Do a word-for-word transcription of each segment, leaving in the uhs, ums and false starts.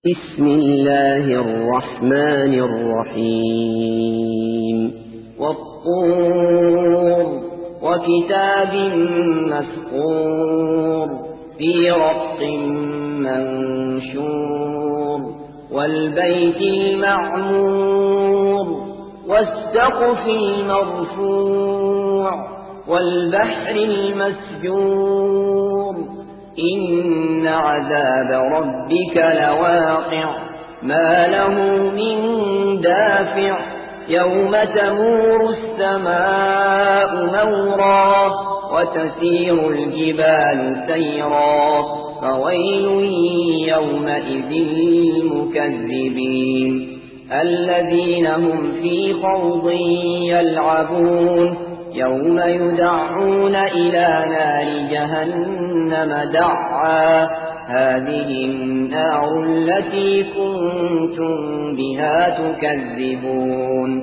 بسم الله الرحمن الرحيم والطور وكتاب مسطور في رق منشور والبيت المعمور والسقف المرفوع والبحر المسجور إن عذاب ربك لواقع ما له من دافع يوم تمور السماء مورا وتسير الجبال سيرا فويل يومئذ للمكذبين الذين هم في خوض يلعبون يوم يدعون إلى نار جهنم دعا هذه النار التي كنتم بها تكذبون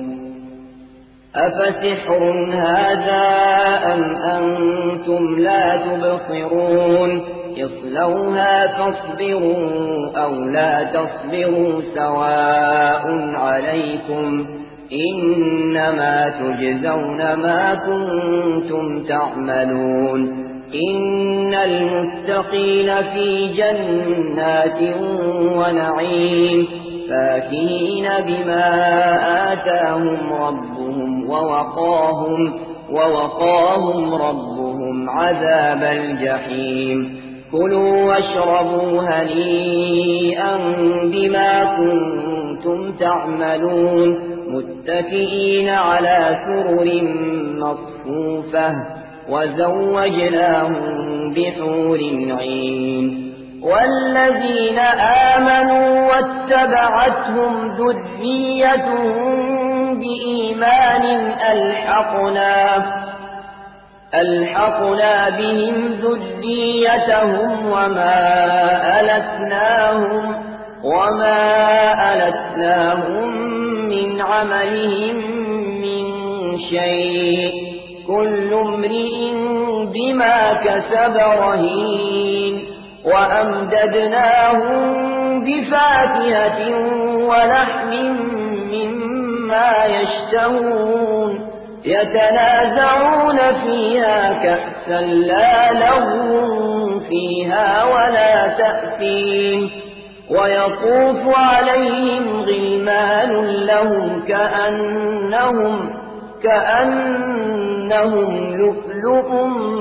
أفسحر هذا أم أنتم لا تبصرون اصلوها فاصبروا أو لا تصبروا سواء عليكم إنما تجزون ما كنتم تعملون إن المتقين في جنات ونعيم فاكهين بما آتاهم ربهم ووقاهم, ووقاهم ربهم عذاب الجحيم كلوا واشربوا هنيئا بما كنتم تعملون متكئين على سرر مصفوفة وزوجناهم بحور عين والذين آمنوا واتبعتهم ذريتهم بإيمان ألحقنا ألحقنا بهم ذريتهم وما ألتناهم وما ألتناهم من عملهم من شيء كل امرئ بما كسب رهين وأمددناهم بفاكهة ولحم مما يشتهون يتنازعون فيها كأسا لا لغو فيها ولا تأثيم ويطوف عليهم غلمان لهم كأنهم كأنهم لؤلؤ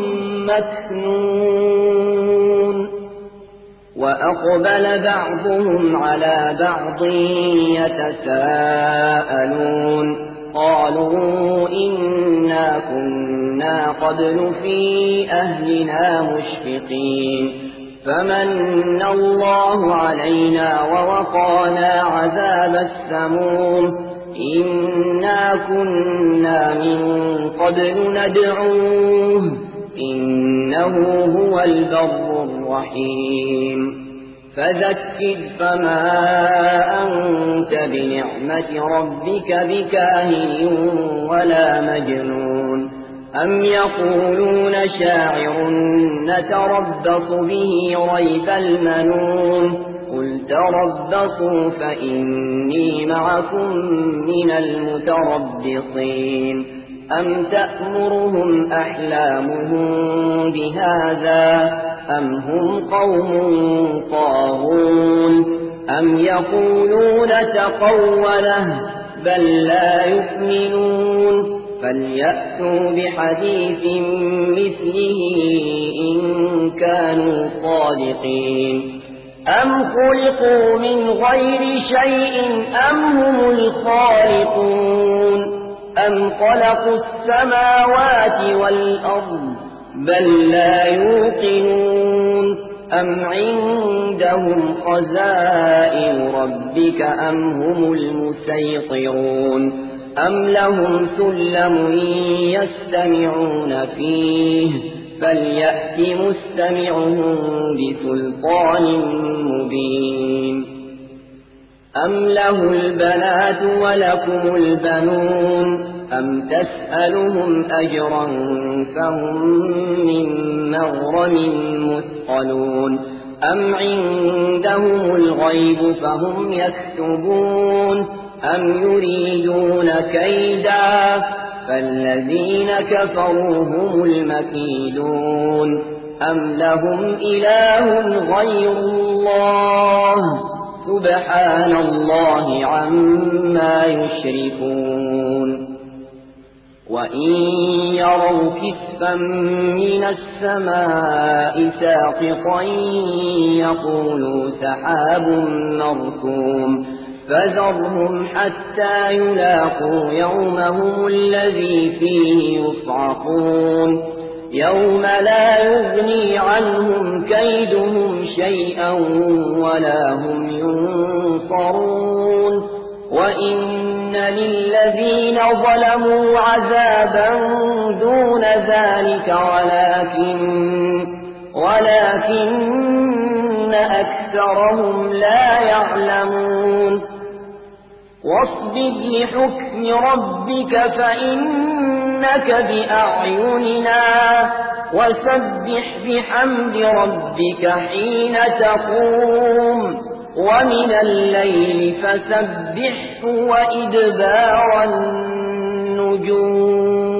مكنون وأقبل بعضهم على بعض يتساءلون قالوا إنا كنا قبل في أهلنا مشفقين فمن الله علينا ووقانا عذاب السموم إنا كنا من قبل ندعوه إنه هو البر الرحيم فذكر فما أنت بنعمة ربك بكاهن ولا مجنون أم يقولون شاعر نتربص به ريب المنون قل تربصوا فإني معكم من المتربصين أم تأمرهم أحلامهم بهذا أم هم قوم طاغون أم يقولون تقوله بل لا يؤمنون فليأتوا بحديث مثله إن كانوا صادقين أم خلقوا من غير شيء أم هم الخالقون أم خلقوا السماوات والأرض بل لا يوقنون أم عندهم خزائن ربك أم هم المسيطرون أم لهم سلم يستمعون فيه فليأت مستمعهم بسلطان مبين أم له البنات ولكم البنون أم تسألهم أجرا فهم من مغرم مثقلون أم عندهم الغيب فهم يكتبون أم يريدون كيدا فالذين كفروا هم المكيدون أم لهم إله غير الله سبحان الله عما يشركون وإن يروا كسفا من السماء ساقطا يقولوا سحاب مركوم فذرهم حتى يلاقوا يومهم الذي فيه يصعقون يوم لا يغني عنهم كيدهم شيئا ولا هم ينصرون وإن للذين ظلموا عذابا دون ذلك ولكن ولكن أكثرهم لا يعلمون واصبر لحكم ربك فإنك بأعيننا وسبح بحمد ربك حين تقوم ومن الليل فسبحه وإدبار النجوم